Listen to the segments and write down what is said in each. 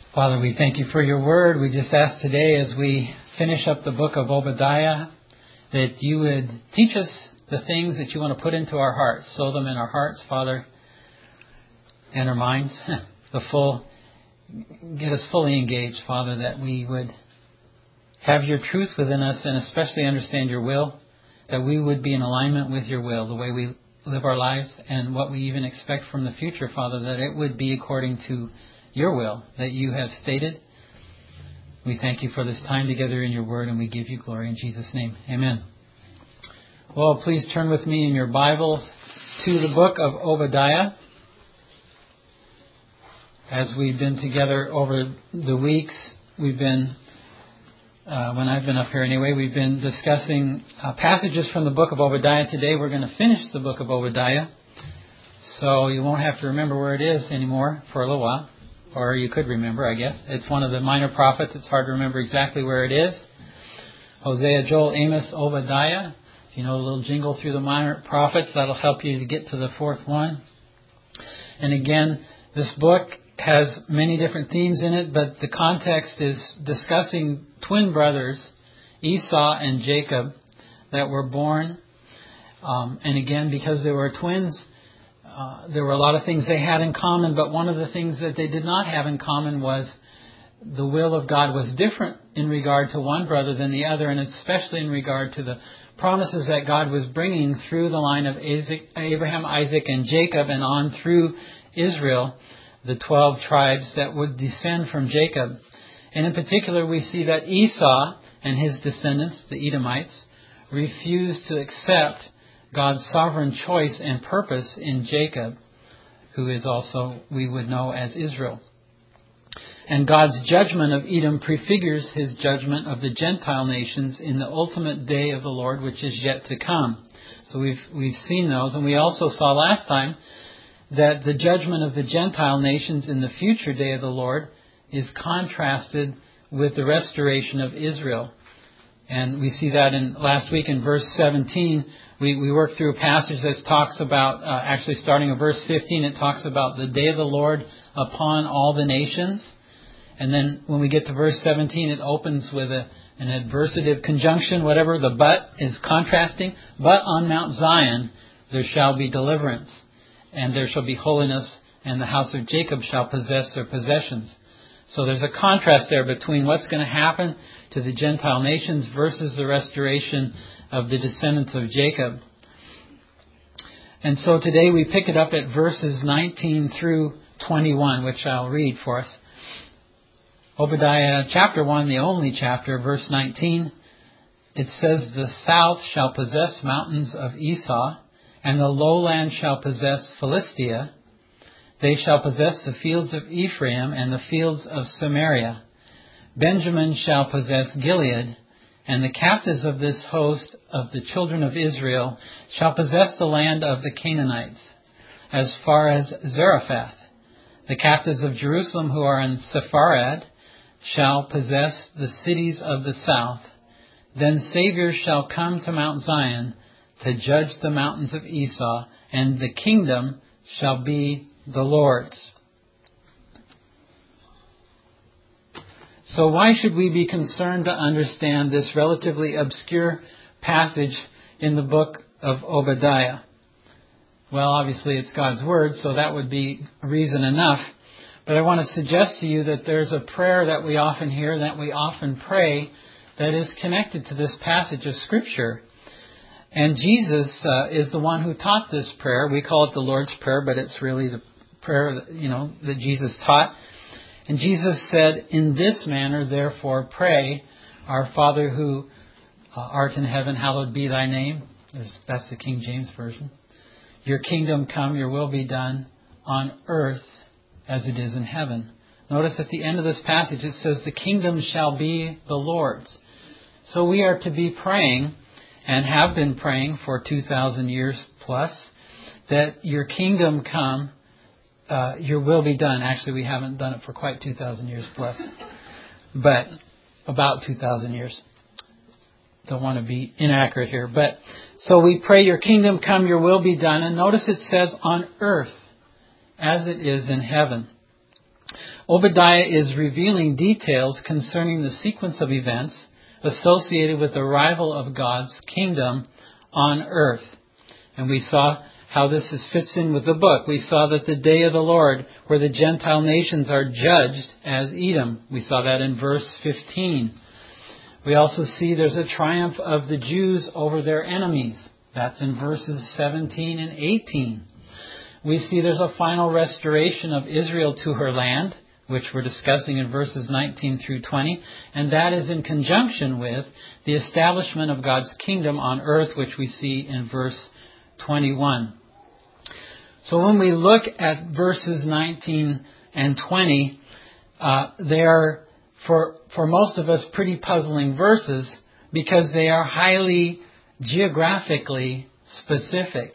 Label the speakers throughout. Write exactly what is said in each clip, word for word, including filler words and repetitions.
Speaker 1: Father, we thank you for your word. We just ask today as we finish up the book of Obadiah that you would teach us the things that you want to put into our hearts. Sow them in our hearts, Father, and our minds. The full, get us fully engaged, Father, that we would have your truth within us and especially understand your will, that we would be in alignment with your will, the way we live our lives and what we even expect from the future, Father, that it would be according to your will that you have stated. We thank you for this time together in your word, and we give you glory in Jesus' name. Amen. Well, please turn with me in your Bibles to the book of Obadiah. As we've been together over the weeks, we've been, uh, when I've been up here anyway, we've been discussing uh, passages from the book of Obadiah. Today we're going to finish the book of Obadiah, so you won't have to remember where it is anymore for a little while. Or you could remember, I guess. It's one of the minor prophets. It's hard to remember exactly where it is. Hosea, Joel, Amos, Obadiah. If you know a little jingle through the minor prophets, that'll help you to get to the fourth one. And again, this book has many different themes in it, but the context is discussing twin brothers, Esau and Jacob, that were born. Um, and again, because they were twins, Uh, there were a lot of things they had in common, but one of the things that they did not have in common was the will of God was different in regard to one brother than the other, and especially in regard to the promises that God was bringing through the line of Isaac, Abraham, Isaac, and Jacob, and on through Israel, the twelve tribes that would descend from Jacob. And in particular, we see that Esau and his descendants, the Edomites, refused to accept God's sovereign choice and purpose in Jacob, who is also, we would know, as Israel. And God's judgment of Edom prefigures his judgment of the Gentile nations in the ultimate day of the Lord, which is yet to come. So we've we've seen those. And we also saw last time that the judgment of the Gentile nations in the future day of the Lord is contrasted with the restoration of Israel. And we see that in last week in verse seventeen. We, we worked through a passage that talks about, uh, actually starting at verse fifteen, it talks about the day of the Lord upon all the nations. And then when we get to verse seventeen, it opens with a, an adversative conjunction, whatever. The but is contrasting. But on Mount Zion there shall be deliverance, and there shall be holiness, and the house of Jacob shall possess their possessions. So there's a contrast there between what's going to happen to the Gentile nations versus the restoration of the descendants of Jacob. And so today we pick it up at verses nineteen through twenty-one, which I'll read for us. Obadiah chapter one, the only chapter, verse nineteen. It says, "The south shall possess mountains of Esau, and the lowland shall possess Philistia. They shall possess the fields of Ephraim and the fields of Samaria. Benjamin shall possess Gilead, and the captives of this host of the children of Israel shall possess the land of the Canaanites, as far as Zarephath. The captives of Jerusalem who are in Sepharad shall possess the cities of the south. Then Savior shall come to Mount Zion to judge the mountains of Esau, and the kingdom shall be the Lord's." So why should we be concerned to understand this relatively obscure passage in the book of Obadiah? Well, obviously it's God's Word, so that would be reason enough. But I want to suggest to you that there's a prayer that we often hear, that we often pray, that is connected to this passage of Scripture. And Jesus uh, is the one who taught this prayer. We call it the Lord's Prayer, but it's really the prayer that, you know, that Jesus taught. And Jesus said, "In this manner, therefore, pray, Our Father who uh, art in heaven, hallowed be thy name." There's, that's the King James Version. "Your kingdom come, your will be done on earth as it is in heaven." Notice at the end of this passage it says, "The kingdom shall be the Lord's." So we are to be praying, and have been praying for two thousand years plus, that your kingdom come, Uh, your will be done. Actually, we haven't done it for quite two thousand years plus, but about two thousand years. Don't want to be inaccurate here. But so we pray, your kingdom come, your will be done. And notice it says on earth as it is in heaven. Obadiah is revealing details concerning the sequence of events associated with the arrival of God's kingdom on earth. And we saw how this is, fits in with the book. We saw that the day of the Lord, where the Gentile nations are judged as Edom. We saw that in verse fifteen. We also see there's a triumph of the Jews over their enemies. That's in verses seventeen and eighteen. We see there's a final restoration of Israel to her land, which we're discussing in verses nineteen through twenty, and that is in conjunction with the establishment of God's kingdom on earth, which we see in verse twenty-one. So when we look at verses nineteen and twenty, uh, they are, for, for most of us, pretty puzzling verses because they are highly geographically specific.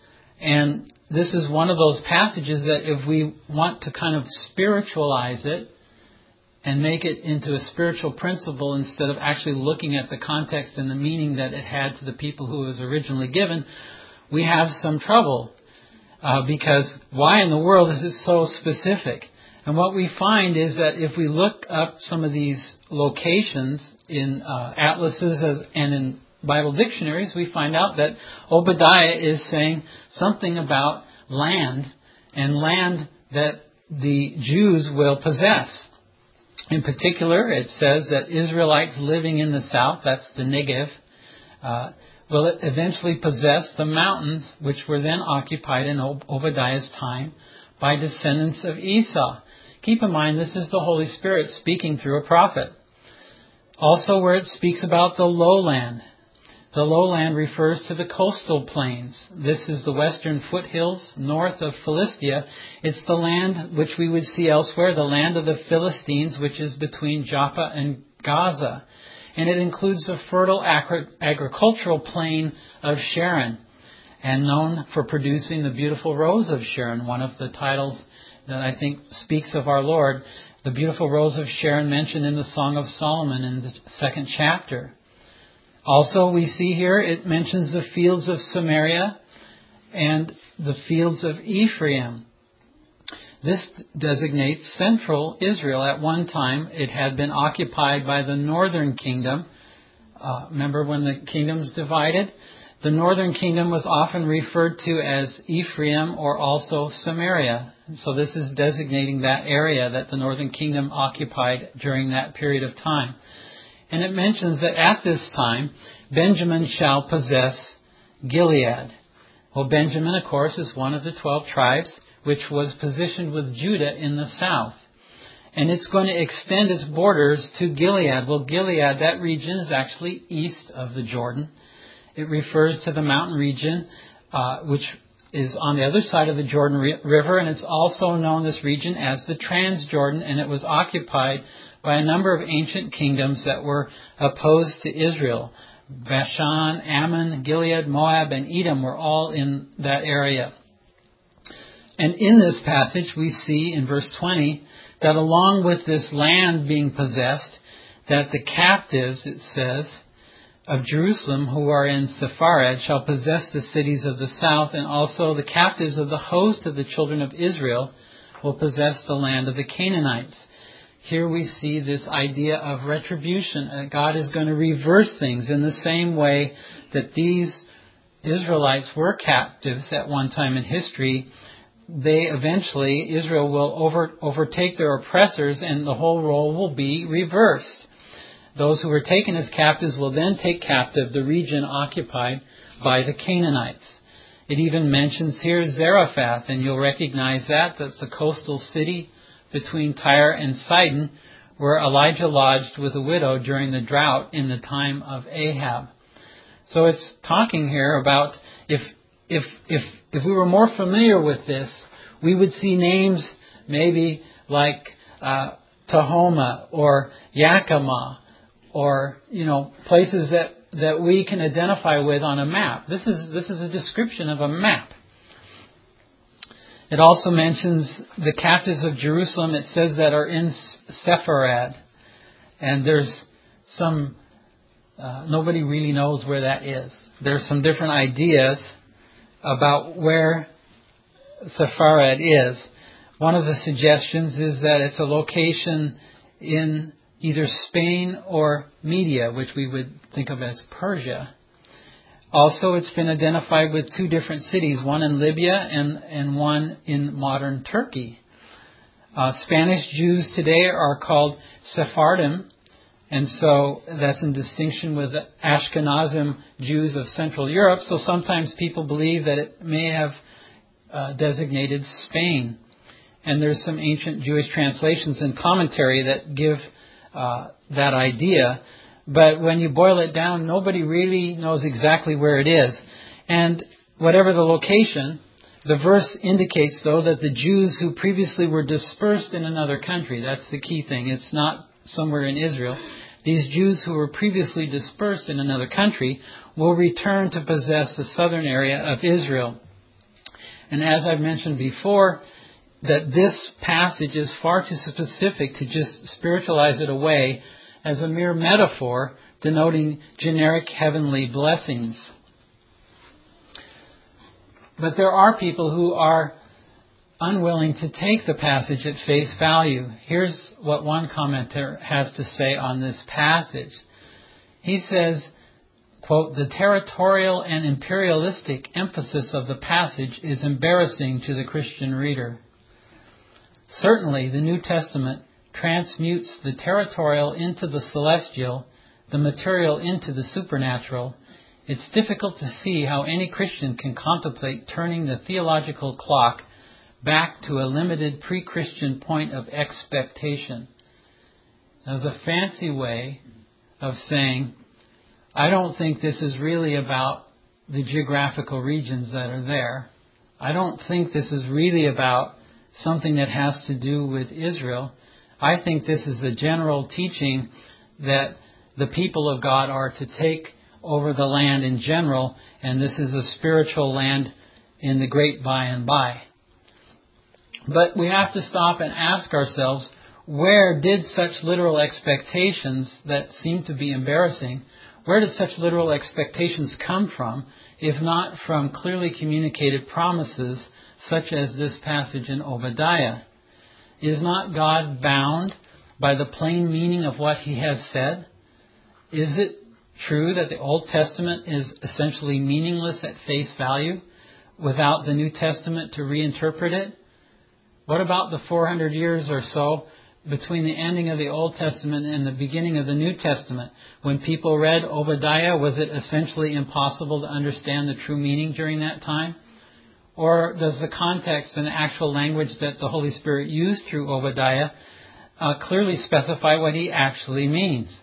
Speaker 1: And this is one of those passages that if we want to kind of spiritualize it and make it into a spiritual principle instead of actually looking at the context and the meaning that it had to the people who it was originally given, we have some trouble. Uh, because why in the world is it so specific? And what we find is that if we look up some of these locations in uh, atlases as, and in Bible dictionaries, we find out that Obadiah is saying something about land and land that the Jews will possess. In particular, it says that Israelites living in the south, that's the Negev, uh, will eventually possess the mountains which were then occupied in Ob- Obadiah's time by descendants of Esau. Keep in mind, this is the Holy Spirit speaking through a prophet. Also, where it speaks about the lowland. The lowland refers to the coastal plains. This is the western foothills north of Philistia. It's the land which we would see elsewhere, the land of the Philistines, which is between Joppa and Gaza. And it includes the fertile agri- agricultural plain of Sharon, and known for producing the beautiful rose of Sharon, one of the titles that I think speaks of our Lord, the beautiful rose of Sharon mentioned in the Song of Solomon in the second chapter. Also, we see here it mentions the fields of Samaria and the fields of Ephraim. This designates central Israel. At one time, it had been occupied by the northern kingdom. Uh, remember when the kingdoms divided? The northern kingdom was often referred to as Ephraim or also Samaria. So this is designating that area that the northern kingdom occupied during that period of time. And it mentions that at this time, Benjamin shall possess Gilead. Well, Benjamin, of course, is one of the twelve tribes, which was positioned with Judah in the south. And it's going to extend its borders to Gilead. Well, Gilead, that region is actually east of the Jordan. It refers to the mountain region, uh, which is on the other side of the Jordan River, and it's also known, this region, as the Transjordan, and it was occupied by a number of ancient kingdoms that were opposed to Israel. Bashan, Ammon, Gilead, Moab, and Edom were all in that area. And in this passage, we see in verse twenty that along with this land being possessed, that the captives, it says, of Jerusalem who are in Sepharad shall possess the cities of the south, and also the captives of the host of the children of Israel will possess the land of the Canaanites. Here we see this idea of retribution. Uh, God is going to reverse things in the same way that these Israelites were captives at one time in history. They eventually, Israel will over, overtake their oppressors, and the whole role will be reversed. Those who were taken as captives will then take captive the region occupied by the Canaanites. It even mentions here Zarephath, and you'll recognize that. That's a coastal city between Tyre and Sidon, where Elijah lodged with a widow during the drought in the time of Ahab. So it's talking here about if if if if we were more familiar with this, we would see names maybe like uh, Tahoma or Yakima, or you know places that, that we can identify with on a map. This is this is a description of a map. It also mentions the captives of Jerusalem, it says, that are in Sepharad. And there's some, uh, nobody really knows where that is. There's some different ideas about where Sepharad is. One of the suggestions is that it's a location in either Spain or Media, which we would think of as Persia. Also, it's been identified with two different cities, one in Libya and, and one in modern Turkey. Uh, Spanish Jews today are called Sephardim, and so that's in distinction with the Ashkenazim Jews of Central Europe. So sometimes people believe that it may have uh, designated Spain. And there's some ancient Jewish translations and commentary that give uh, that idea. But when you boil it down, nobody really knows exactly where it is. And whatever the location, the verse indicates, though, that the Jews who previously were dispersed in another country, that's the key thing. It's not somewhere in Israel. These Jews who were previously dispersed in another country will return to possess the southern area of Israel. And as I've mentioned before, that this passage is far too specific to just spiritualize it away as a mere metaphor denoting generic heavenly blessings. But there are people who are unwilling to take the passage at face value. Here's what one commentator has to say on this passage. He says, quote, "The territorial and imperialistic emphasis of the passage is embarrassing to the Christian reader. Certainly, the New Testament transmutes the territorial into the celestial, the material into the supernatural. It's difficult to see how any Christian can contemplate turning the theological clock back to a limited pre-Christian point of expectation." That was a fancy way of saying, I don't think this is really about the geographical regions that are there. I don't think this is really about something that has to do with Israel. I think this is a general teaching that the people of God are to take over the land in general, and this is a spiritual land in the great by and by. But we have to stop and ask ourselves, where did such literal expectations that seem to be embarrassing, where did such literal expectations come from, if not from clearly communicated promises such as this passage in Obadiah? Is not God bound by the plain meaning of what He has said? Is it true that the Old Testament is essentially meaningless at face value without the New Testament to reinterpret it? What about the four hundred years or so between the ending of the Old Testament and the beginning of the New Testament? When people read Obadiah, was it essentially impossible to understand the true meaning during that time? Or does the context and the actual language that the Holy Spirit used through Obadiah uh, clearly specify what he actually means?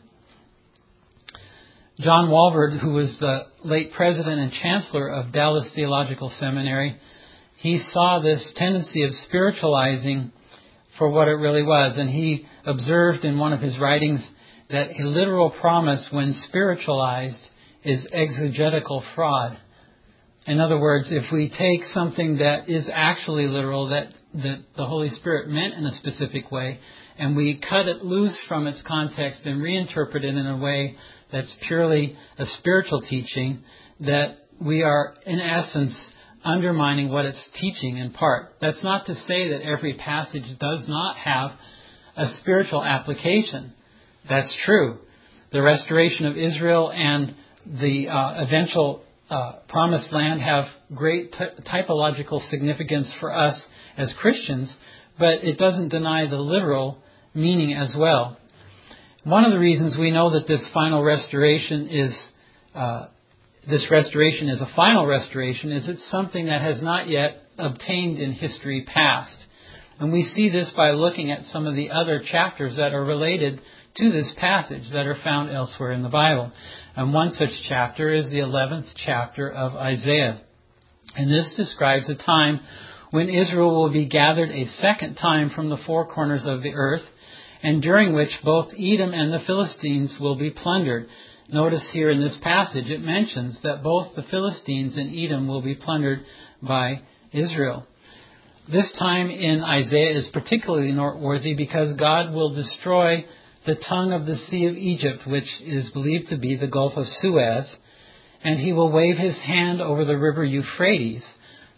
Speaker 1: John Walvoord, who was the late president and chancellor of Dallas Theological Seminary, he saw this tendency of spiritualizing for what it really was. And he observed in one of his writings that a literal promise, when spiritualized, is exegetical fraud. In other words, if we take something that is actually literal, that, that the Holy Spirit meant in a specific way, and we cut it loose from its context and reinterpret it in a way that's purely a spiritual teaching, that we are, in essence, undermining what it's teaching in part. That's not to say that every passage does not have a spiritual application. That's true. The restoration of Israel and the uh, eventual uh, promised land have great t- typological significance for us as Christians, but it doesn't deny the literal meaning as well. One of the reasons we know that this final restoration is uh, this restoration is a final restoration is it's something that has not yet obtained in history past. And we see this by looking at some of the other chapters that are related to this passage that are found elsewhere in the Bible. And one such chapter is the eleventh chapter of Isaiah. And this describes a time when Israel will be gathered a second time from the four corners of the earth, and during which both Edom and the Philistines will be plundered. Notice here in this passage it mentions that both the Philistines and Edom will be plundered by Israel. This time in Isaiah is particularly noteworthy because God will destroy the tongue of the Sea of Egypt, which is believed to be the Gulf of Suez, and He will wave His hand over the river Euphrates,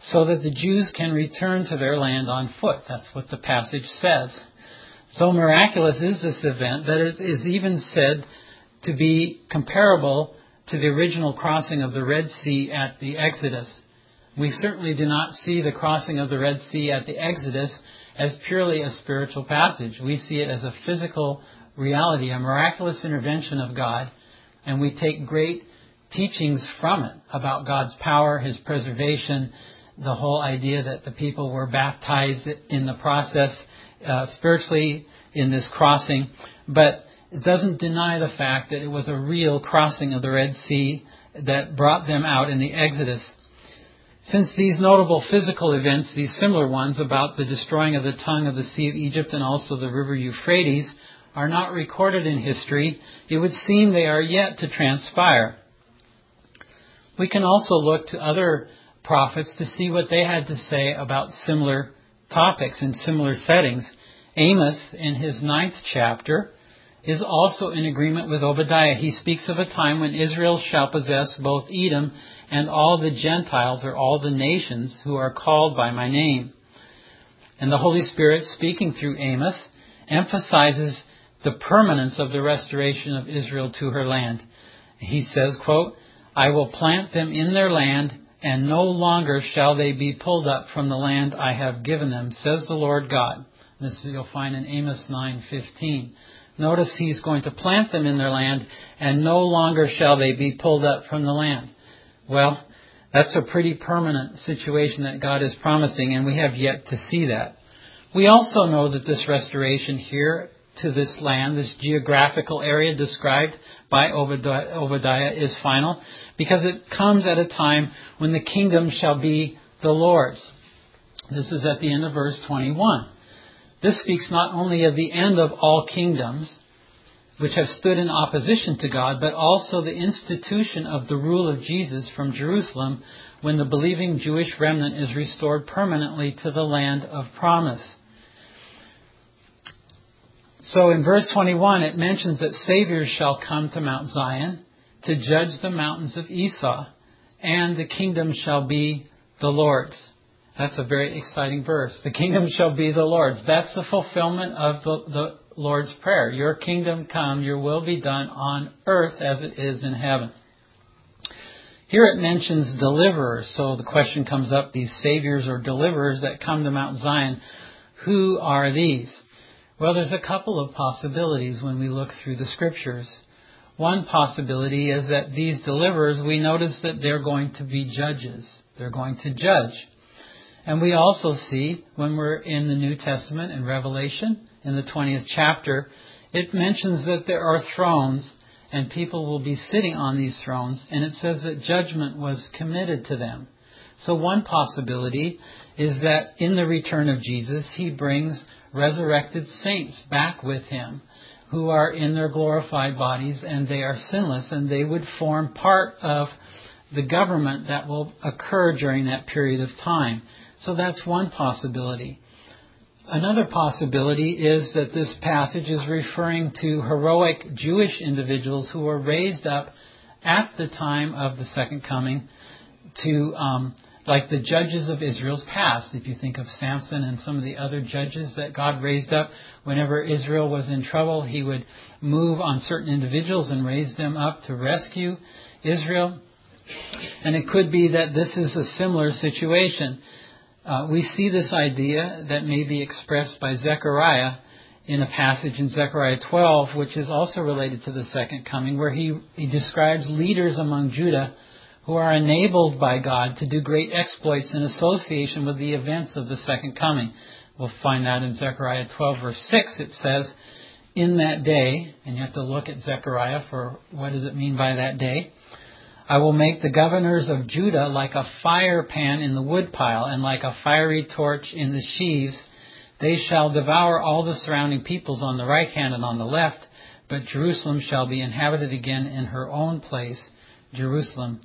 Speaker 1: so that the Jews can return to their land on foot. That's what the passage says. So miraculous is this event that it is even said to be comparable to the original crossing of the Red Sea at the Exodus. We certainly do not see the crossing of the Red Sea at the Exodus as purely a spiritual passage. We see it as a physical reality, a miraculous intervention of God, and we take great teachings from it about God's power, His preservation, the whole idea that the people were baptized in the process uh, spiritually in this crossing. But it doesn't deny the fact that it was a real crossing of the Red Sea that brought them out in the Exodus. Since these notable physical events, these similar ones about the destroying of the tongue of the Sea of Egypt and also the river Euphrates, are not recorded in history, it would seem they are yet to transpire. We can also look to other prophets to see what they had to say about similar topics in similar settings. Amos, in his ninth chapter, is also in agreement with Obadiah. He speaks of a time when Israel shall possess both Edom and all the Gentiles, or all the nations, who are called by my name. And the Holy Spirit, speaking through Amos, emphasizes the permanence of the restoration of Israel to her land. He says, quote, I will plant them in their land, and no longer shall they be pulled up from the land I have given them, says the Lord God. This you'll find in Amos nine fifteen. Notice He's going to plant them in their land, and no longer shall they be pulled up from the land. Well, that's a pretty permanent situation that God is promising, and we have yet to see that. We also know that this restoration here to this land, this geographical area described by Obadiah, Obadiah is final, because it comes at a time when the kingdom shall be the Lord's. This is at the end of verse twenty-one. This speaks not only of the end of all kingdoms, which have stood in opposition to God, but also the institution of the rule of Jesus from Jerusalem, when the believing Jewish remnant is restored permanently to the land of promise. So in verse twenty-one, it mentions that saviors shall come to Mount Zion to judge the mountains of Esau, and the kingdom shall be the Lord's. That's a very exciting verse. The kingdom shall be the Lord's. That's the fulfillment of the, the Lord's Prayer. Your kingdom come, your will be done on earth as it is in heaven. Here it mentions deliverers. So the question comes up, these saviors or deliverers that come to Mount Zion, who are these? Well, there's a couple of possibilities when we look through the Scriptures. One possibility is that these deliverers, we notice that they're going to be judges. They're going to judge. And we also see, when we're in the New Testament in Revelation, in the twentieth chapter, it mentions that there are thrones and people will be sitting on these thrones, and it says that judgment was committed to them. So one possibility is that in the return of Jesus, He brings resurrected saints back with Him who are in their glorified bodies, and they are sinless, and they would form part of the government that will occur during that period of time. So that's one possibility. Another possibility is that this passage is referring to heroic Jewish individuals who were raised up at the time of the second coming to, um, like the judges of Israel's past. If you think of Samson and some of the other judges that God raised up, whenever Israel was in trouble, He would move on certain individuals and raise them up to rescue Israel. And it could be that this is a similar situation. Uh, we see this idea that may be expressed by Zechariah in a passage in Zechariah twelve, which is also related to the second coming, where he, he describes leaders among Judah who are enabled by God to do great exploits in association with the events of the second coming. We'll find that in Zechariah twelve, verse six. It says, in that day, and you have to look at Zechariah for what does it mean by that day, I will make the governors of Judah like a fire pan in the woodpile, and like a fiery torch in the sheaves. They shall devour all the surrounding peoples on the right hand and on the left, but Jerusalem shall be inhabited again in her own place, Jerusalem.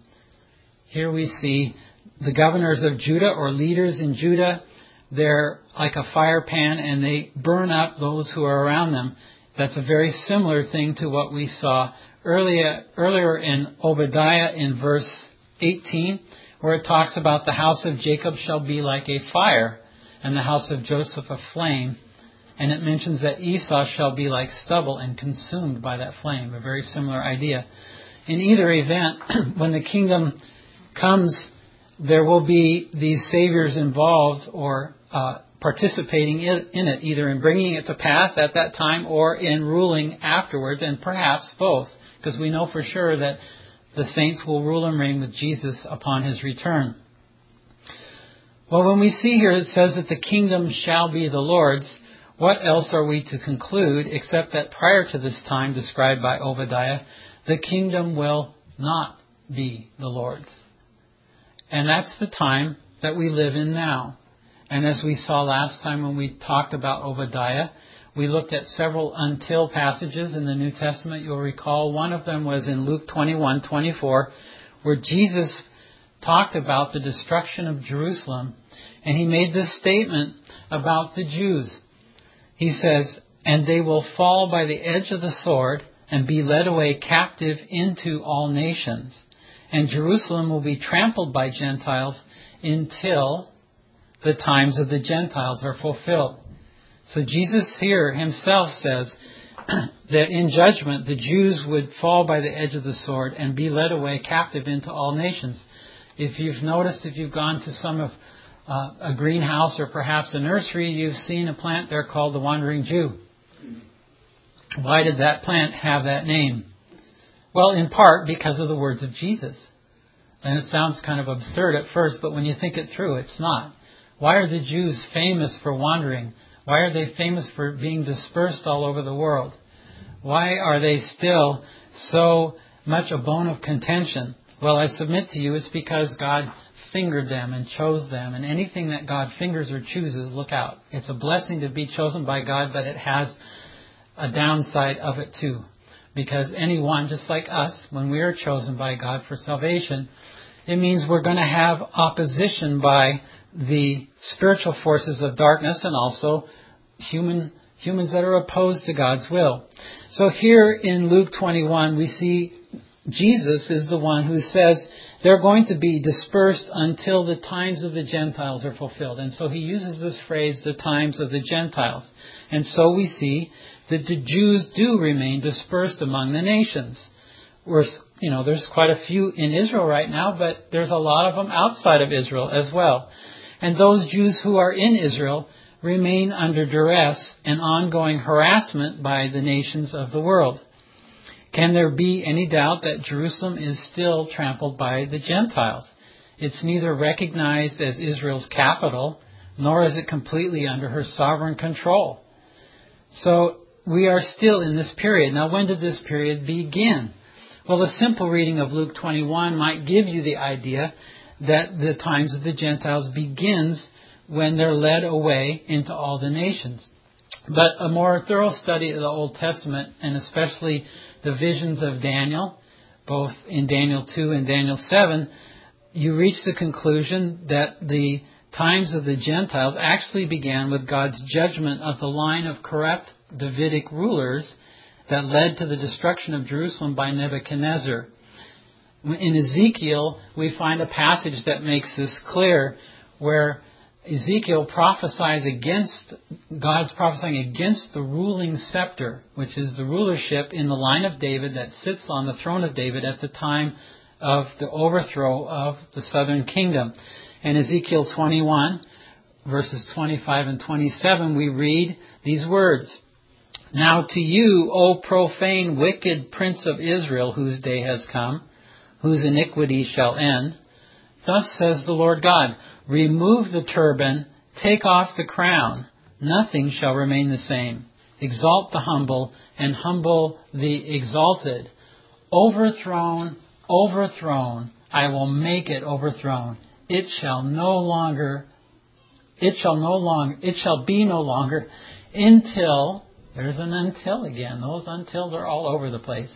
Speaker 1: Here we see the governors of Judah, or leaders in Judah. They're like a fire pan, and they burn up those who are around them. That's a very similar thing to what we saw earlier, earlier in Obadiah in verse eighteen, where it talks about the house of Jacob shall be like a fire, and the house of Joseph a flame. And it mentions that Esau shall be like stubble and consumed by that flame. A very similar idea. In either event, when the kingdom comes, there will be these saviors involved or uh, participating in it, either in bringing it to pass at that time or in ruling afterwards, and perhaps both, because we know for sure that the saints will rule and reign with Jesus upon His return. Well, when we see here it says that the kingdom shall be the Lord's, what else are we to conclude except that prior to this time described by Obadiah, the kingdom will not be the Lord's. And that's the time that we live in now. And as we saw last time when we talked about Obadiah, we looked at several until passages in the New Testament. You'll recall one of them was in Luke twenty-one twenty-four, where Jesus talked about the destruction of Jerusalem. And He made this statement about the Jews. He says, "And they will fall by the edge of the sword and be led away captive into all nations. And Jerusalem will be trampled by Gentiles until the times of the Gentiles are fulfilled." So Jesus here Himself says that in judgment the Jews would fall by the edge of the sword and be led away captive into all nations. If you've noticed, if you've gone to some of uh, a greenhouse or perhaps a nursery, you've seen a plant there called the Wandering Jew. Why did that plant have that name? Well, in part because of the words of Jesus. And it sounds kind of absurd at first, but when you think it through, it's not. Why are the Jews famous for wandering? Why are they famous for being dispersed all over the world? Why are they still so much a bone of contention? Well, I submit to you, it's because God fingered them and chose them. And anything that God fingers or chooses, look out. It's a blessing to be chosen by God, but it has a downside of it too. Because anyone, just like us, when we are chosen by God for salvation, it means we're going to have opposition by the spiritual forces of darkness and also human humans that are opposed to God's will. So here in Luke twenty-one, we see Jesus is the one who says they're going to be dispersed until the times of the Gentiles are fulfilled. And so He uses this phrase, the times of the Gentiles. And so we see that the Jews do remain dispersed among the nations. We're, you know, there's quite a few in Israel right now, but there's a lot of them outside of Israel as well. And those Jews who are in Israel remain under duress and ongoing harassment by the nations of the world. Can there be any doubt that Jerusalem is still trampled by the Gentiles? It's neither recognized as Israel's capital, nor is it completely under her sovereign control. So we are still in this period. Now, when did this period begin? Well, a simple reading of Luke twenty-one might give you the idea that the times of the Gentiles begins when they're led away into all the nations. But a more thorough study of the Old Testament, and especially the visions of Daniel, both in Daniel two and Daniel seven, you reach the conclusion that the times of the Gentiles actually began with God's judgment of the line of corrupt Davidic rulers that led to the destruction of Jerusalem by Nebuchadnezzar. In Ezekiel, we find a passage that makes this clear, where Ezekiel prophesies against, God's prophesying against the ruling scepter, which is the rulership in the line of David that sits on the throne of David at the time of the overthrow of the southern kingdom. In Ezekiel twenty-one, verses twenty-five and twenty-seven, we read these words. "Now to you, O profane, wicked prince of Israel, whose day has come, whose iniquity shall end, thus says the Lord God, remove the turban, take off the crown, nothing shall remain the same. Exalt the humble, and humble the exalted. Overthrown, overthrown, I will make it overthrown. It shall no longer, it shall no longer, it shall be no longer until," there's an until again. Those untils are all over the place.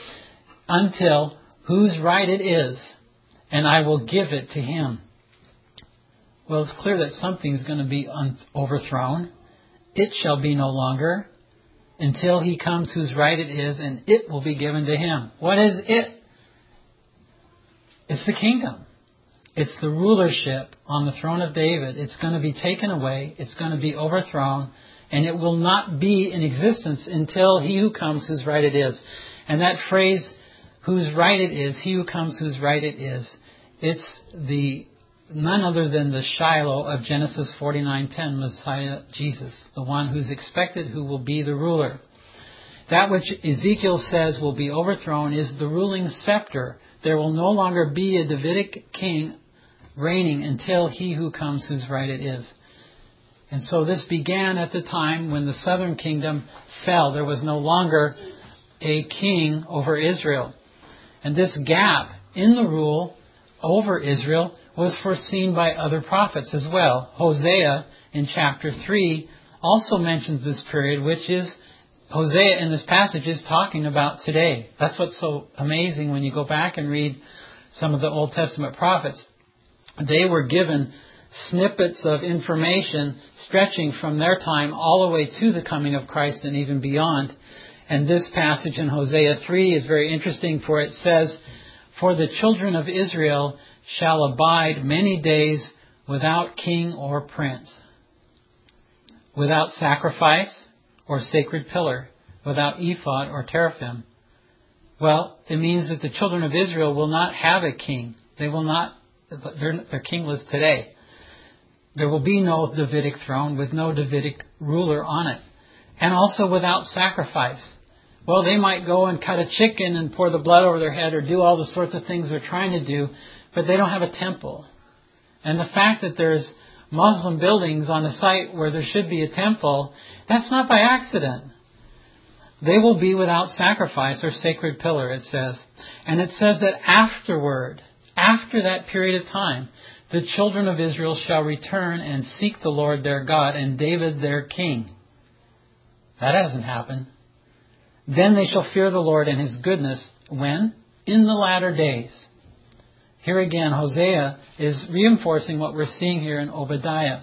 Speaker 1: "Until whose right it is, and I will give it to him." Well, it's clear that something's going to be un- overthrown. It shall be no longer until he comes whose right it is, and it will be given to him. What is it? It's the kingdom. It's the rulership on the throne of David. It's going to be taken away. It's going to be overthrown. And it will not be in existence until he who comes whose right it is. And that phrase, whose right it is, he who comes whose right it is, it's the none other than the Shiloh of Genesis forty-nine ten, Messiah Jesus, the one who's expected, who will be the ruler. That which Ezekiel says will be overthrown is the ruling scepter. There will no longer be a Davidic king reigning until he who comes whose right it is. And so this began at the time when the southern kingdom fell. There was no longer a king over Israel. And this gap in the rule over Israel was foreseen by other prophets as well. Hosea in chapter three also mentions this period, which is, Hosea in this passage is talking about today. That's what's so amazing when you go back and read some of the Old Testament prophets. They were given snippets of information stretching from their time all the way to the coming of Christ and even beyond. And this passage in Hosea three is very interesting, for it says, "For the children of Israel shall abide many days without king or prince, without sacrifice or sacred pillar, without ephod or teraphim." Well, it means that the children of Israel will not have a king. They will not, they're, they're kingless today. There will be no Davidic throne with no Davidic ruler on it. And also without sacrifice. Well, they might go and cut a chicken and pour the blood over their head or do all the sorts of things they're trying to do, but they don't have a temple. And the fact that there's Muslim buildings on a site where there should be a temple, that's not by accident. They will be without sacrifice or sacred pillar, it says. And it says that afterward, after that period of time, the children of Israel shall return and seek the Lord their God and David their king. That hasn't happened. Then they shall fear the Lord and His goodness. When? In the latter days. Here again, Hosea is reinforcing what we're seeing here in Obadiah.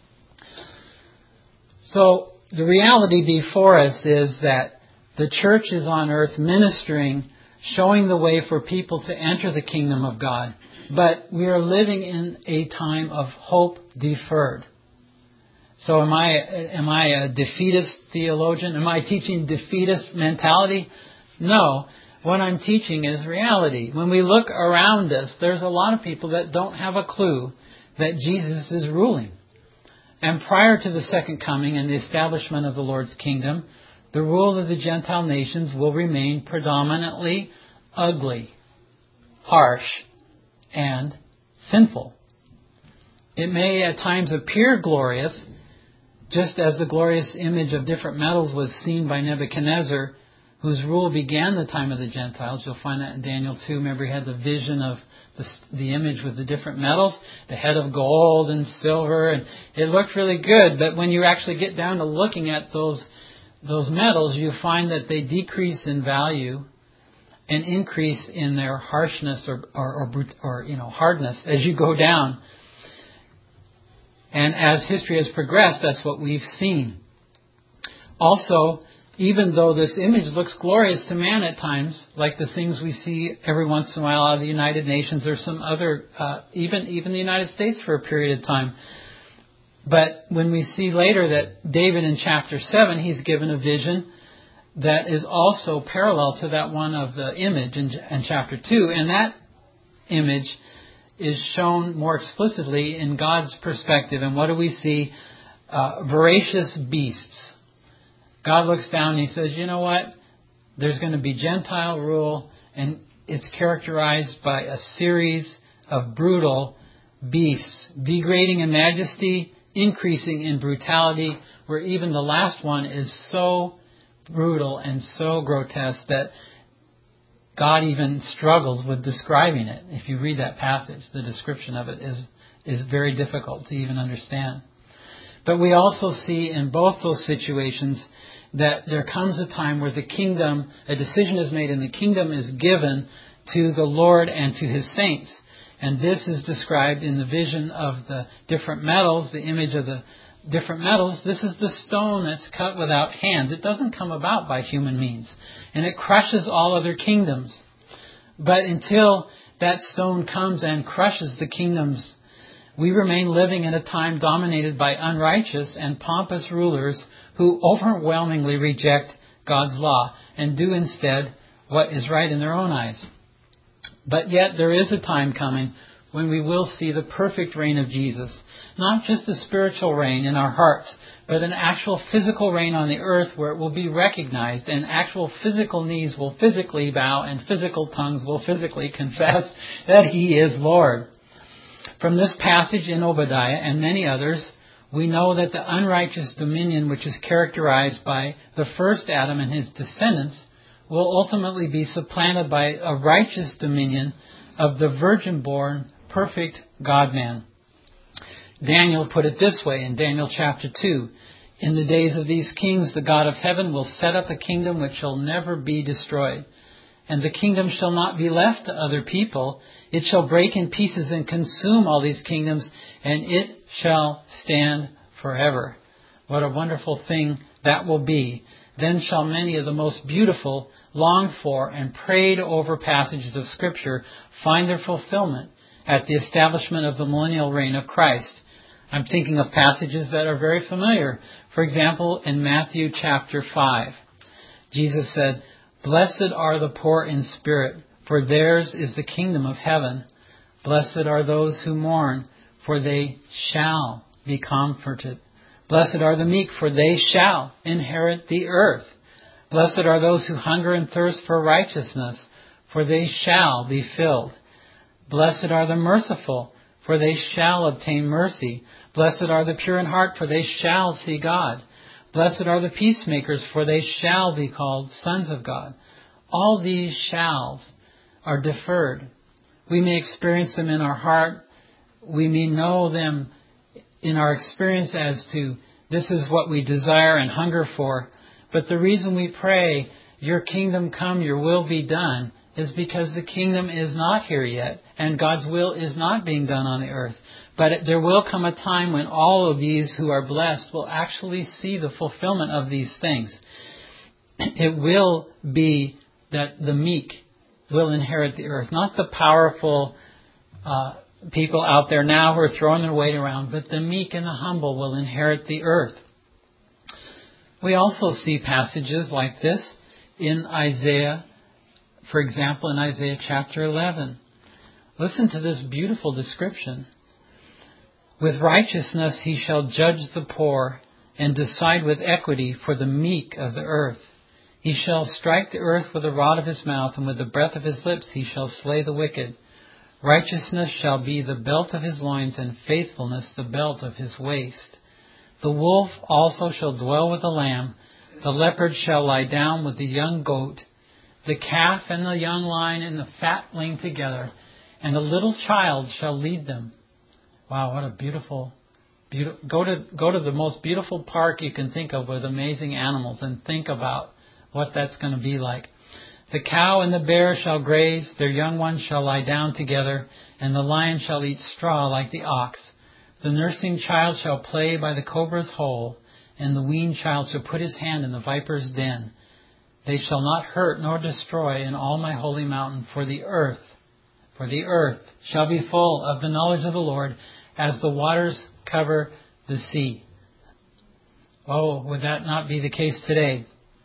Speaker 1: So, the reality before us is that the church is on earth ministering, showing the way for people to enter the kingdom of God. But we are living in a time of hope deferred. So am I am I a defeatist theologian? Am I teaching defeatist mentality? No. What I'm teaching is reality. When we look around us, there's a lot of people that don't have a clue that Jesus is ruling. And prior to the second coming and the establishment of the Lord's kingdom, the rule of the Gentile nations will remain predominantly ugly, harsh, and sinful. It may at times appear glorious, just as the glorious image of different metals was seen by Nebuchadnezzar, whose rule began the time of the Gentiles. You'll find that in Daniel two. Remember, he had the vision of the, the image with the different metals, the head of gold and silver, and it looked really good. But when you actually get down to looking at those those metals, you find that they decrease in value and increase in their harshness or or, or, or you know hardness as you go down. And as history has progressed, that's what we've seen. Also, even though this image looks glorious to man at times, like the things we see every once in a while out of the United Nations or some other, uh, even even the United States for a period of time. But when we see later that David in chapter seven, he's given a vision that is also parallel to that one of the image in, in chapter two. And that image is shown more explicitly in God's perspective. And what do we see? Uh, voracious beasts. God looks down and He says, you know what? There's going to be Gentile rule, and it's characterized by a series of brutal beasts, degrading in majesty, increasing in brutality, where even the last one is so brutal and so grotesque that God even struggles with describing it. If you read that passage, the description of it is, is very difficult to even understand. But we also see in both those situations that there comes a time where the kingdom, a decision is made and the kingdom is given to the Lord and to His saints. And this is described in the vision of the different metals, the image of the different metals. This is the stone that's cut without hands. It doesn't come about by human means. And it crushes all other kingdoms. But until that stone comes and crushes the kingdoms. We remain living in a time dominated by unrighteous and pompous rulers who overwhelmingly reject God's law and do instead what is right in their own eyes. But yet there is a time coming when we will see the perfect reign of Jesus. Not just a spiritual reign in our hearts, but an actual physical reign on the earth where it will be recognized and actual physical knees will physically bow and physical tongues will physically confess that He is Lord. From this passage in Obadiah and many others, we know that the unrighteous dominion which is characterized by the first Adam and his descendants will ultimately be supplanted by a righteous dominion of the virgin-born, perfect God-man. Daniel put it this way in Daniel chapter two. In the days of these kings, the God of heaven will set up a kingdom which shall never be destroyed. And the kingdom shall not be left to other people. It shall break in pieces and consume all these kingdoms, and it shall stand forever. What a wonderful thing that will be. Then shall many of the most beautiful, longed for, and prayed over passages of Scripture find their fulfillment at the establishment of the millennial reign of Christ. I'm thinking of passages that are very familiar. For example, in Matthew chapter five, Jesus said, "Blessed are the poor in spirit, for theirs is the kingdom of heaven. Blessed are those who mourn, for they shall be comforted. Blessed are the meek, for they shall inherit the earth. Blessed are those who hunger and thirst for righteousness, for they shall be filled. Blessed are the merciful, for they shall obtain mercy. Blessed are the pure in heart, for they shall see God. Blessed are the peacemakers, for they shall be called sons of God." All these shalls are deferred. We may experience them in our heart. We may know them in our experience as to this is what we desire and hunger for. But the reason we pray, "Your kingdom come, your will be done," is because the kingdom is not here yet, and God's will is not being done on the earth. But there will come a time when all of these who are blessed will actually see the fulfillment of these things. It will be that the meek will inherit the earth, not the powerful uh, people out there now who are throwing their weight around, but the meek and the humble will inherit the earth. We also see passages like this in Isaiah, for example, in Isaiah chapter eleven. Listen to this beautiful description. "With righteousness he shall judge the poor and decide with equity for the meek of the earth. He shall strike the earth with the rod of his mouth, and with the breath of his lips he shall slay the wicked. Righteousness shall be the belt of his loins, and faithfulness the belt of his waist. The wolf also shall dwell with the lamb. The leopard shall lie down with the young goat. The calf and the young lion and the fatling together, and a little child shall lead them." Wow, what a beautiful, beautiful... Go to, go to the most beautiful park you can think of with amazing animals and think about what that's going to be like. "The cow and the bear shall graze, their young ones shall lie down together, and the lion shall eat straw like the ox. The nursing child shall play by the cobra's hole, and the weaned child shall put his hand in the viper's den. They shall not hurt nor destroy in all my holy mountain, for the earth, for the earth shall be full of the knowledge of the Lord, as the waters cover the sea." Oh, would that not be the case today?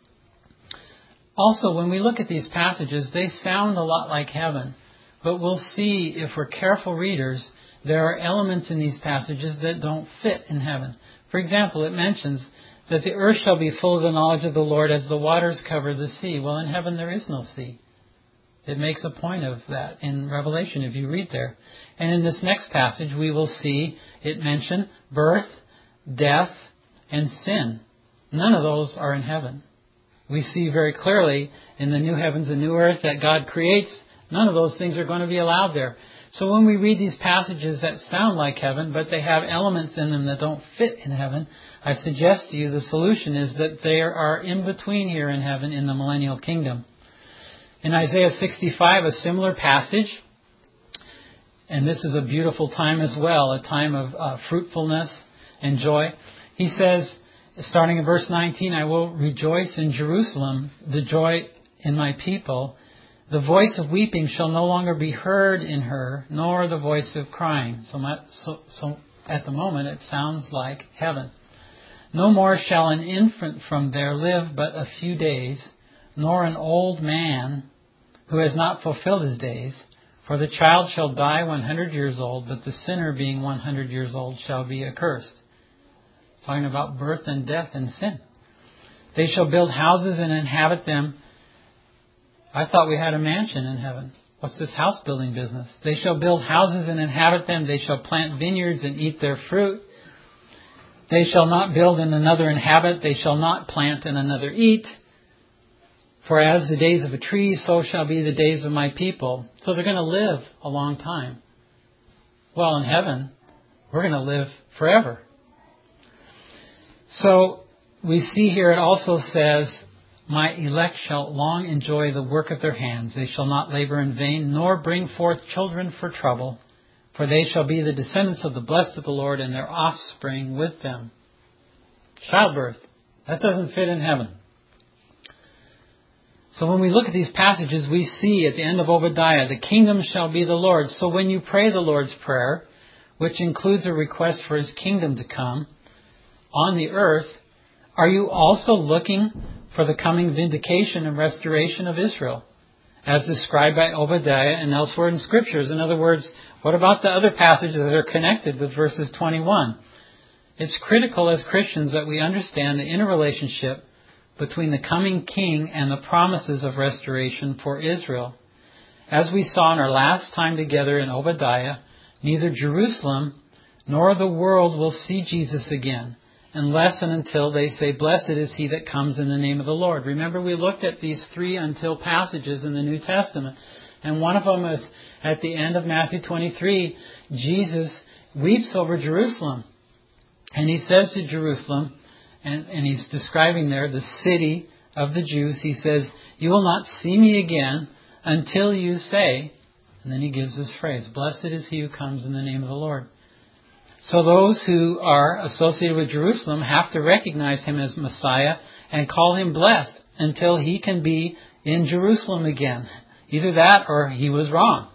Speaker 1: Also, when we look at these passages, they sound a lot like heaven. But we'll see, if we're careful readers, there are elements in these passages that don't fit in heaven. For example, it mentions that the earth shall be full of the knowledge of the Lord as the waters cover the sea. Well, in heaven there is no sea. It makes a point of that in Revelation if you read there. And in this next passage we will see it mention birth, death, and sin. None of those are in heaven. We see very clearly in the new heavens and new earth that God creates. None of those things are going to be allowed there. So when we read these passages that sound like heaven, but they have elements in them that don't fit in heaven, I suggest to you the solution is that they are in between here in heaven in the millennial kingdom. In Isaiah sixty-five, a similar passage, and this is a beautiful time as well, a time of uh, fruitfulness and joy. He says, starting in verse nineteen, "I will rejoice in Jerusalem, the joy in my people. The voice of weeping shall no longer be heard in her, nor the voice of crying. So, my, so, so at the moment it sounds like heaven. No more shall an infant from there live but a few days, nor an old man who has not fulfilled his days. For the child shall die one hundred years old, but the sinner being one hundred years old shall be accursed. Talking about birth and death and sin. They shall build houses and inhabit them. I thought we had a mansion in heaven. What's this house building business? They shall build houses and inhabit them. They shall plant vineyards and eat their fruit. They shall not build and another inhabit. They shall not plant and another eat. For as the days of a tree, so shall be the days of my people. So they're going to live a long time. Well, in heaven, we're going to live forever. So we see here it also says, my elect shall long enjoy the work of their hands. They shall not labor in vain, nor bring forth children for trouble. For they shall be the descendants of the blessed of the Lord, and their offspring with them. Childbirth. That doesn't fit in heaven. So when we look at these passages, we see at the end of Obadiah, the kingdom shall be the Lord's. So when you pray the Lord's Prayer, which includes a request for His kingdom to come on the earth, are you also looking for the coming vindication and restoration of Israel, as described by Obadiah and elsewhere in Scriptures? In other words, what about the other passages that are connected with verses twenty-one? It's critical as Christians that we understand the interrelationship between the coming king and the promises of restoration for Israel. As we saw in our last time together in Obadiah, neither Jerusalem nor the world will see Jesus again, unless and until they say, blessed is he that comes in the name of the Lord. Remember, we looked at these three until passages in the New Testament. And one of them is at the end of Matthew twenty-three, Jesus weeps over Jerusalem. And he says to Jerusalem, and, and he's describing there the city of the Jews, he says, you will not see me again until you say, and then he gives this phrase, blessed is he who comes in the name of the Lord. So those who are associated with Jerusalem have to recognize him as Messiah and call him blessed until he can be in Jerusalem again. Either that or he was wrong.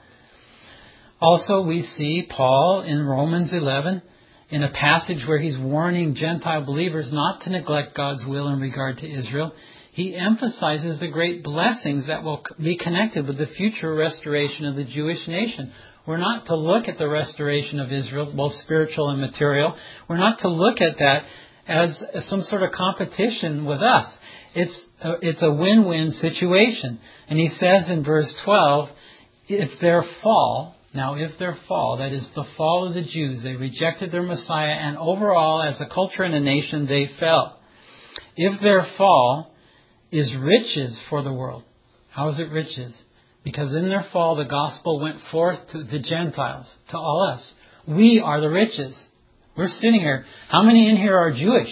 Speaker 1: Also, we see Paul in Romans eleven in a passage where he's warning Gentile believers not to neglect God's will in regard to Israel. He emphasizes the great blessings that will be connected with the future restoration of the Jewish nation. We're not to look at the restoration of Israel, both spiritual and material. We're not to look at that as some sort of competition with us. It's a, it's a win-win situation. And he says in verse twelve, if their fall, now if their fall, that is the fall of the Jews, they rejected their Messiah, and overall as a culture and a nation they fell. If their fall is riches for the world. How is it riches? Because in their fall, the gospel went forth to the Gentiles, to all us. We are the riches. We're sitting here. How many in here are Jewish?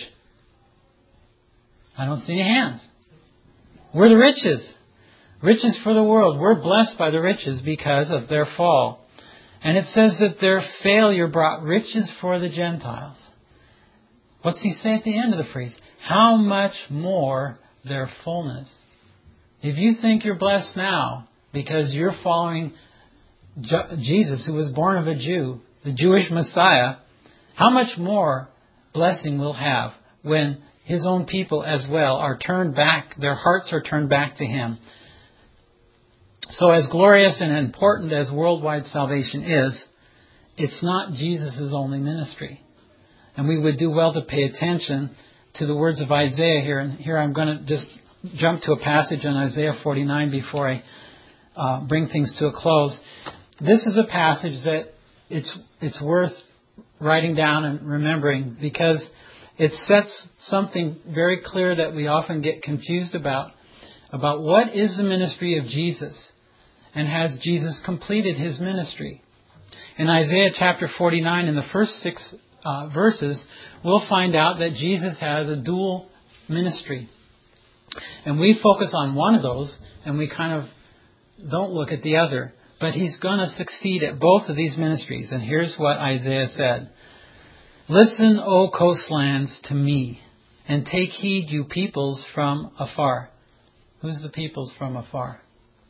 Speaker 1: I don't see any hands. We're the riches. Riches for the world. We're blessed by the riches because of their fall. And it says that their failure brought riches for the Gentiles. What's he say at the end of the phrase? How much more their fullness. If you think you're blessed now, because you're following Jesus, who was born of a Jew, the Jewish Messiah, how much more blessing we'll have when His own people as well are turned back, their hearts are turned back to Him. So as glorious and important as worldwide salvation is, it's not Jesus' only ministry. And we would do well to pay attention to the words of Isaiah here. And here I'm going to just jump to a passage on Isaiah forty-nine before I Uh, bring things to a close. This is a passage that it's it's worth writing down and remembering, because it sets something very clear that we often get confused about, about what is the ministry of Jesus, and has Jesus completed His ministry. In Isaiah chapter forty-nine, in the first six uh, verses, we'll find out that Jesus has a dual ministry. And we focus on one of those, and we kind of don't look at the other. But He's going to succeed at both of these ministries. And here's what Isaiah said. Listen, O coastlands, to me, and take heed, you peoples from afar. Who's the peoples from afar?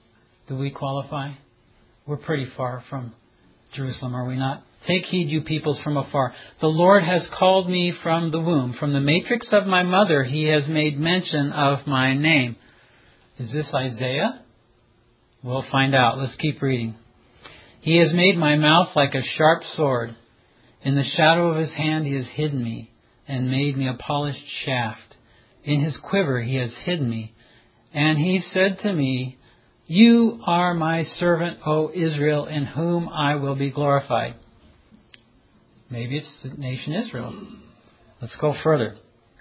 Speaker 1: Do we qualify? We're pretty far from Jerusalem, are we not? Take heed, you peoples from afar. The Lord has called me from the womb. From the matrix of my mother, He has made mention of my name. Is this Isaiah? We'll find out. Let's keep reading. He has made my mouth like a sharp sword. In the shadow of His hand He has hidden me and made me a polished shaft. In His quiver He has hidden me. And He said to me, You are my servant, O Israel, in whom I will be glorified. Maybe it's the nation Israel. Let's go further.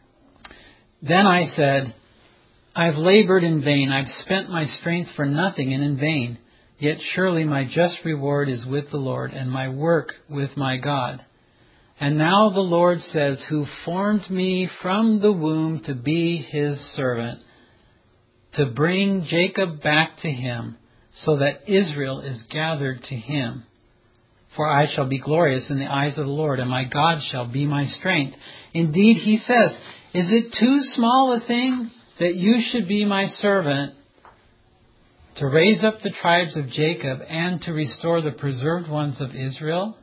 Speaker 1: Then I said, I've labored in vain. I've spent my strength for nothing and in vain. Yet surely my just reward is with the Lord and my work with my God. And now the Lord says, who formed me from the womb to be His servant, to bring Jacob back to Him, so that Israel is gathered to Him. For I shall be glorious in the eyes of the Lord, and my God shall be my strength. Indeed, He says, is it too small a thing that you should be my servant, to raise up the tribes of Jacob and to restore the preserved ones of Israel?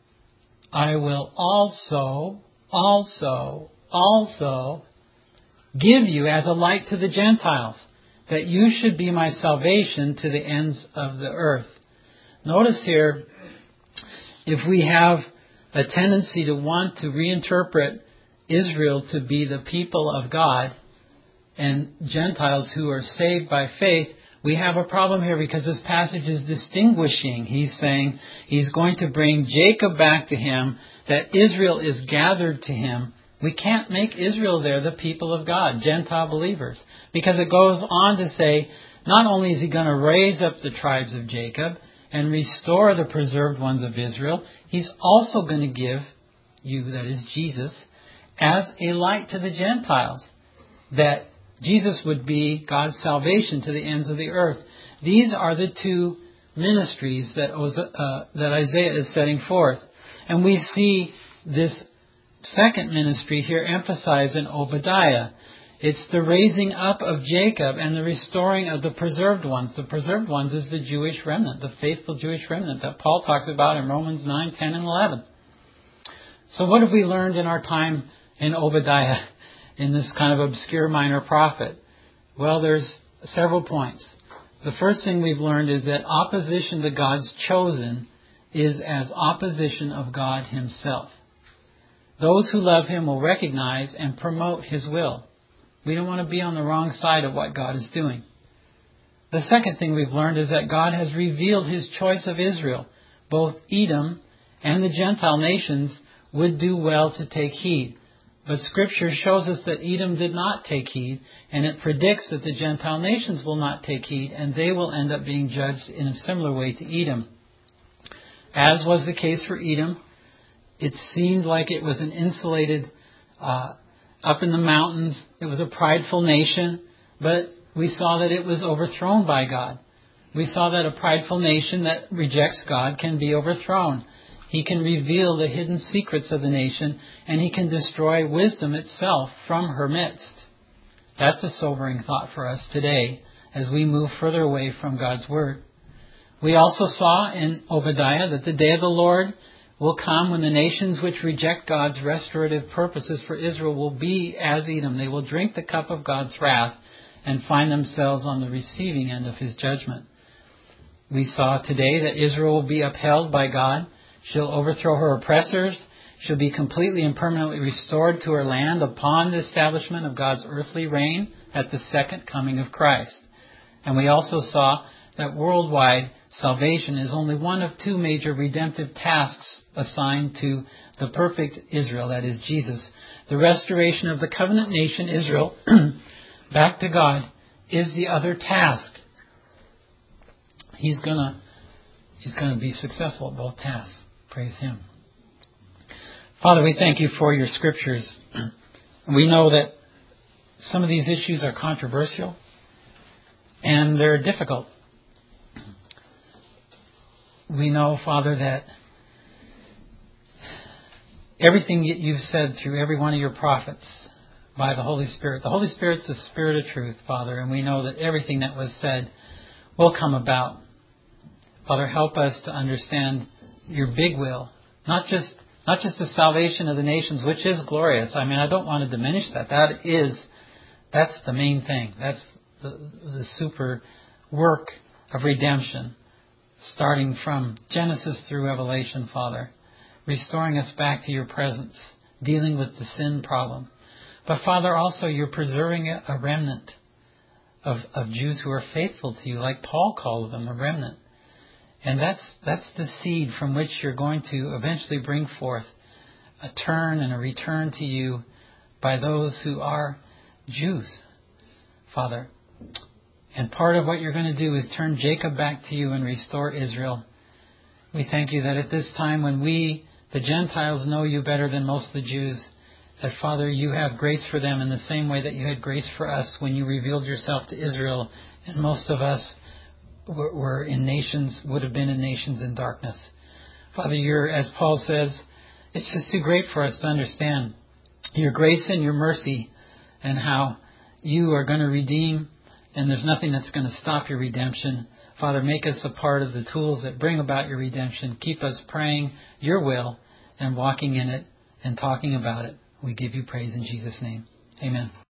Speaker 1: I will also, also, also give you as a light to the Gentiles, that you should be my salvation to the ends of the earth. Notice here, if we have a tendency to want to reinterpret Israel to be the people of God and Gentiles who are saved by faith, we have a problem here because this passage is distinguishing. He's saying He's going to bring Jacob back to Him, that Israel is gathered to Him. We can't make Israel there the people of God, Gentile believers, because it goes on to say, not only is He going to raise up the tribes of Jacob and restore the preserved ones of Israel, He's also going to give you, that is Jesus, as a light to the Gentiles, that Jesus would be God's salvation to the ends of the earth. These are the two ministries that uh, that Isaiah is setting forth. And we see this second ministry here emphasized in Obadiah. It's the raising up of Jacob and the restoring of the preserved ones. The preserved ones is the Jewish remnant, the faithful Jewish remnant that Paul talks about in Romans nine, ten, and eleven. So what have we learned in our time in Obadiah, in this kind of obscure minor prophet? Well, there's several points. The first thing we've learned is that opposition to God's chosen is as opposition of God Himself. Those who love Him will recognize and promote His will. We don't want to be on the wrong side of what God is doing. The second thing we've learned is that God has revealed His choice of Israel. Both Edom and the Gentile nations would do well to take heed. But Scripture shows us that Edom did not take heed, and it predicts that the Gentile nations will not take heed, and they will end up being judged in a similar way to Edom. As was the case for Edom, it seemed like it was an insulated, uh, up in the mountains. It was a prideful nation, but we saw that it was overthrown by God. We saw that a prideful nation that rejects God can be overthrown. He can reveal the hidden secrets of the nation, and He can destroy wisdom itself from her midst. That's a sobering thought for us today as we move further away from God's Word. We also saw in Obadiah that the day of the Lord will come when the nations which reject God's restorative purposes for Israel will be as Edom. They will drink the cup of God's wrath and find themselves on the receiving end of His judgment. We saw today that Israel will be upheld by God. She'll overthrow her oppressors. She'll be completely and permanently restored to her land upon the establishment of God's earthly reign at the second coming of Christ. And we also saw that worldwide salvation is only one of two major redemptive tasks assigned to the perfect Israel, that is Jesus. The restoration of the covenant nation Israel back to God is the other task. He's gonna, he's gonna be successful at both tasks. Praise Him. Father, we thank You for Your Scriptures. We know that some of these issues are controversial and they're difficult. We know, Father, that everything that You've said through every one of Your prophets by the Holy Spirit, the Holy Spirit's the Spirit of truth, Father, and we know that everything that was said will come about. Father, help us to understand your big will, not just not just the salvation of the nations, which is glorious. I mean, I don't want to diminish that. That is, that's the main thing. That's the, the super work of redemption, starting from Genesis through Revelation, Father, restoring us back to your presence, dealing with the sin problem. But Father, also you're preserving a remnant of, of Jews who are faithful to you, like Paul calls them, a remnant. And that's that's the seed from which you're going to eventually bring forth a turn and a return to you by those who are Jews, Father. And part of what you're going to do is turn Jacob back to you and restore Israel. We thank you that at this time when we, the Gentiles, know you better than most of the Jews, that, Father, you have grace for them in the same way that you had grace for us when you revealed yourself to Israel. And most of us were, were in nations, would have been in nations in darkness. Father, you're, as Paul says, it's just too great for us to understand your grace and your mercy and how you are going to redeem, and there's nothing that's going to stop your redemption. Father, make us a part of the tools that bring about your redemption. Keep us praying your will and walking in it and talking about it. We give you praise in Jesus' name. Amen.